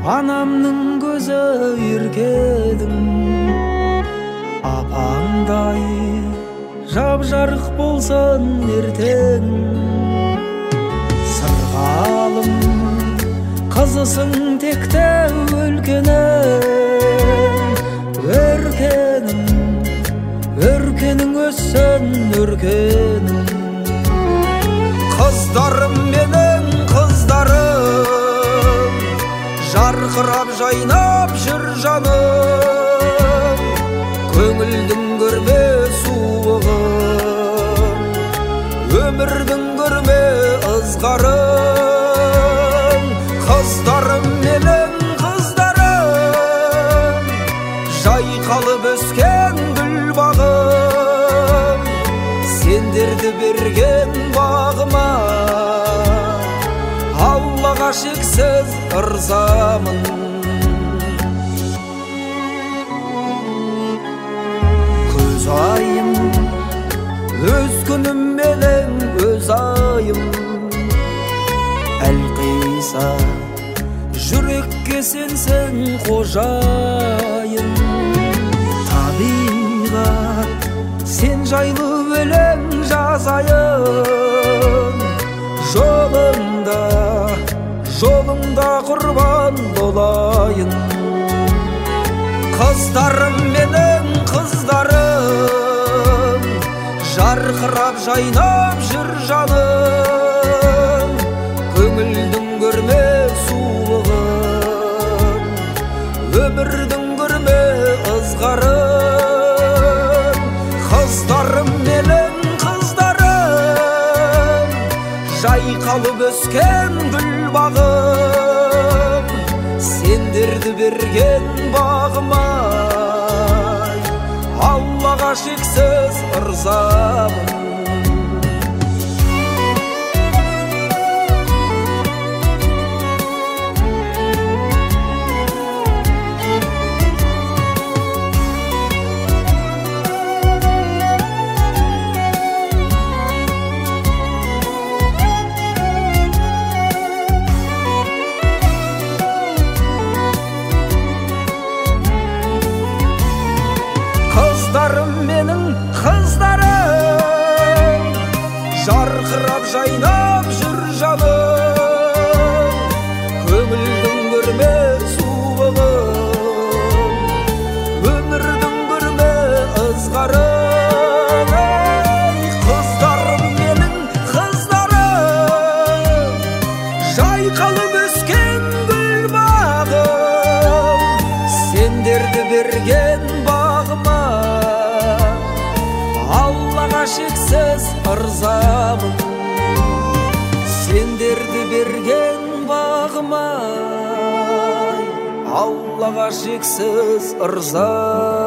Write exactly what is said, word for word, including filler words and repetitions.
Анамның көзі еркедің, апаңдай жап-жарық болсын ертең. Сырғалым қызысың текте өлкенің, өркенің, өркенің өссін өркенің. Қыздарым менің қыздарым, жарқырап жайнап жүр жаным, көңілдің көрме суығын, өмірдің көрме ызғарын. Қыздарым менің қыздарым, жайқалып өскен гүл бағым, сендерді берген бағыма Аллаға шексіз ырзамын. Көз айым, өз күнім менің өз айым, әлқиса жүрекке сенсің қожайын. Табиғат сен жайлы өлең жазайын, жолыңда жолыңда құрбан болайын. Қыздарым менің қыздарым, жарқырап жайнап жүр жаным, көңілдің көрме суығын, өмірдің көрме ызғарын. Қыздарым менің қыздарым, жайқалып өскен гүл бағым, сендерді берген бағыма Аллаға шексіз ырзамын. Қыздарым менің қыздарым, жарқырап жайнап жүр жаным, көңілдің көрме суығын, өмірдің көрме ызғарын. Қыздарым менің қыздарым, жайқалып өскен гүл бағым, сендерді берген бағыма Аллаға шексіз ырзамын. Сендерді берген бағыма Аллаға шексіз ырзамын.